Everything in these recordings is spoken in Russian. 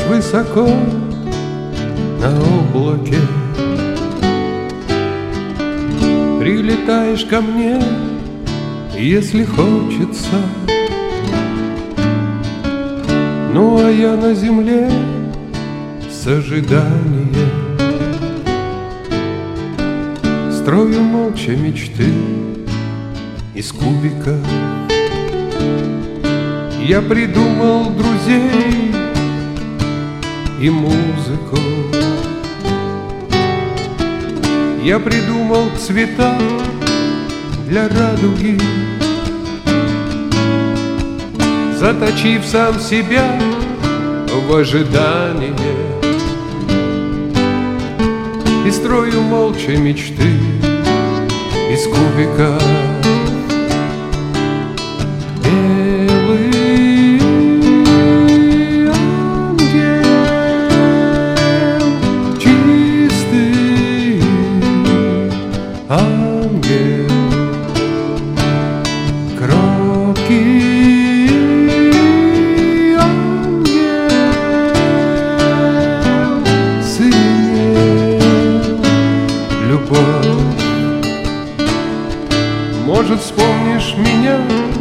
высоко на облаке, прилетаешь ко мне, если хочется. Ну а я на земле с ожиданием строю молча мечты из кубика. Я придумал друзей и музыку, я придумал цвета для радуги, заточив сам себя в ожидании, и строю молча мечты из кубика. Белый ангел, чистый ангел, кроткий ангел, синел любовь. Может, вспомнишь меня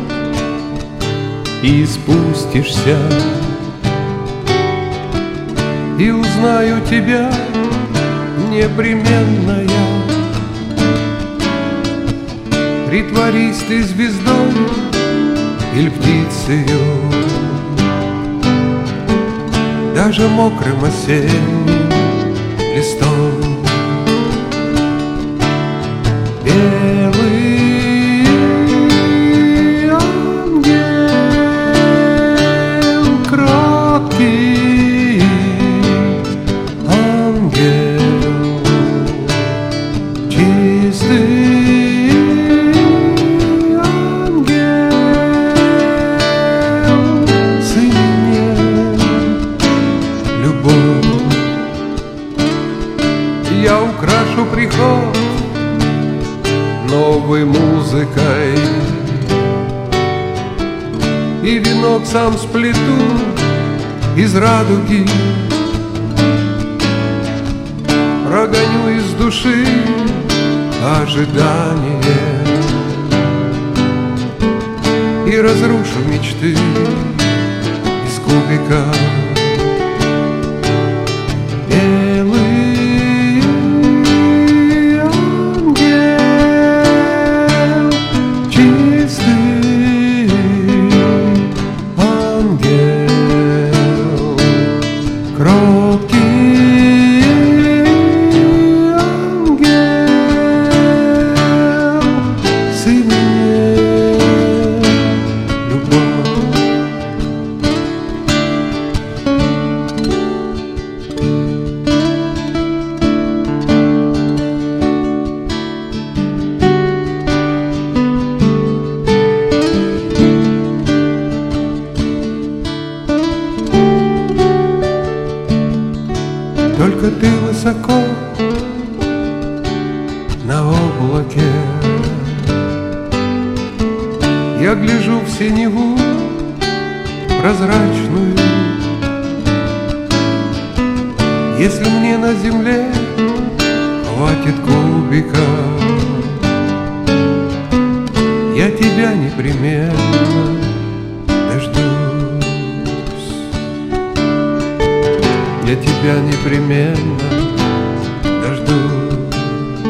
и спустишься, и узнаю тебя непременно я. Притворись ты звездой или птицею, даже мокрым осенним листом. Белый ангел, кроткий ангел, чистый ангел, синел любовь. Я украшу приход новой музыкой, и венок сам сплету из радуги, прогоню из души ожидание и разрушу мечты из кубика. Только ты высоко на облаке, я гляжу в синеву прозрачную. Если мне на земле хватит кубика, я тебя непременно дождусь. Я тебя непременно дождусь.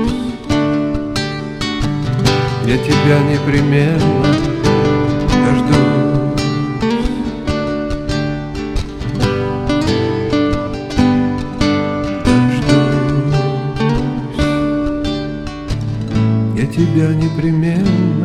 Я тебя непременно дождусь. Дождусь. Я тебя непременно